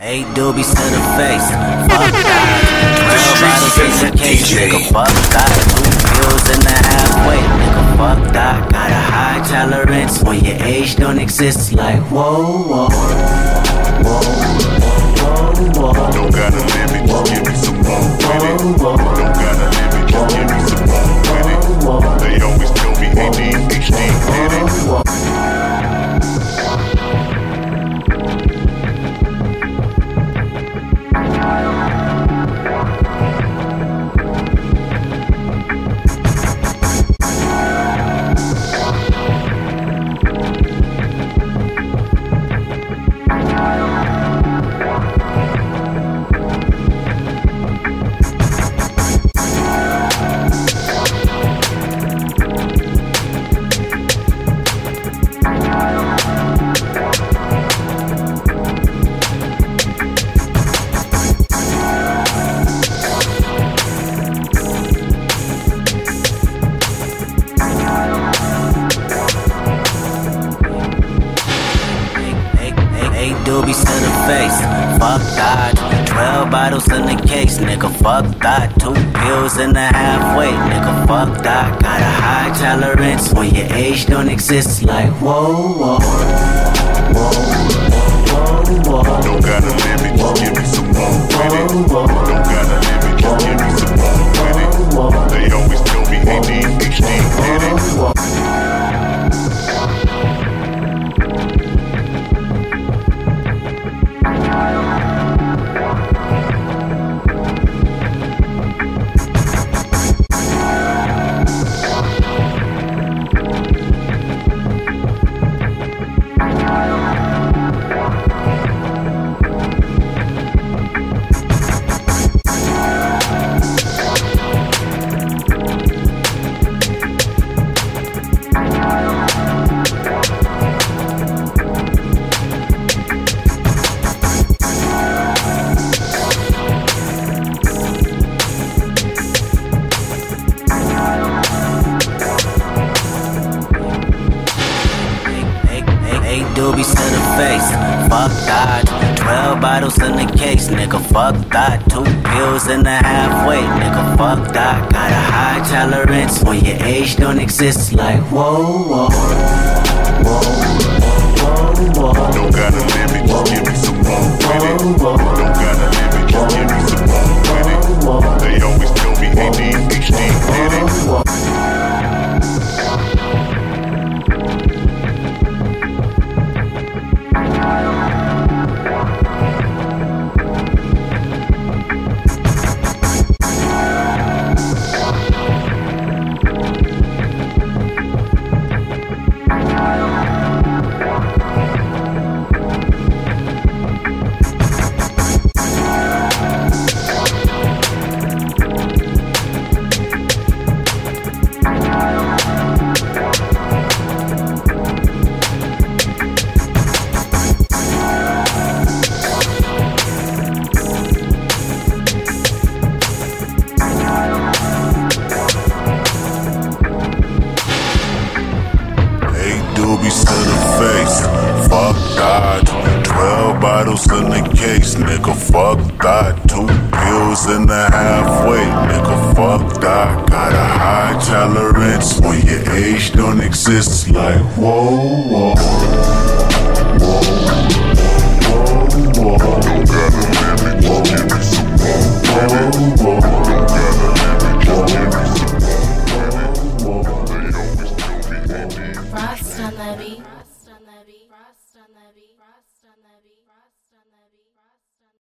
8 doobies to the face, fuck that. 12 bottles in the case, nigga, fuck that. 2 pills in the halfway, nigga, fuck that. Got a high tolerance when your age don't exist, like whoa, whoa, whoa, whoa, whoa. Don't gotta limit, just give me some more with it. Don't gotta limit, just give me some more with it. They always tell me ADHD did it. Doobies to the face, fuck that. 12 bottles in the case, nigga, fuck that. 2 pills in the halfway, nigga, fuck that. Got a high tolerance when your age don't exist, like whoa, whoa, whoa, whoa, whoa. Don't gotta limit, just give me some more with it. Don't gotta limit, just give me some more with it. They always tell me ADHD did it. Doobies to the face, fuck that. 12 bottles in the case, nigga, fuck that. 2 pills in the halfway, nigga, fuck that. Got a high tolerance when your age don't exist, like whoa, whoa, whoa, whoa, whoa. Don't gotta limit, just give me some more with it. Don't gotta limit, just give me some more with it. They always tell me ADHD did it. Doobies to the face, fuck that. 12 bottles in the case, nigga, fuck that. 2 pills in the halfway, nigga, fuck that. Got a high tolerance when your age don't exist, like whoa, whoa, whoa, whoa, whoa. Don't gotta limit, just give me some more with it. Don't gotta limit, just give me some more with it. They always tell me Frost on the beat.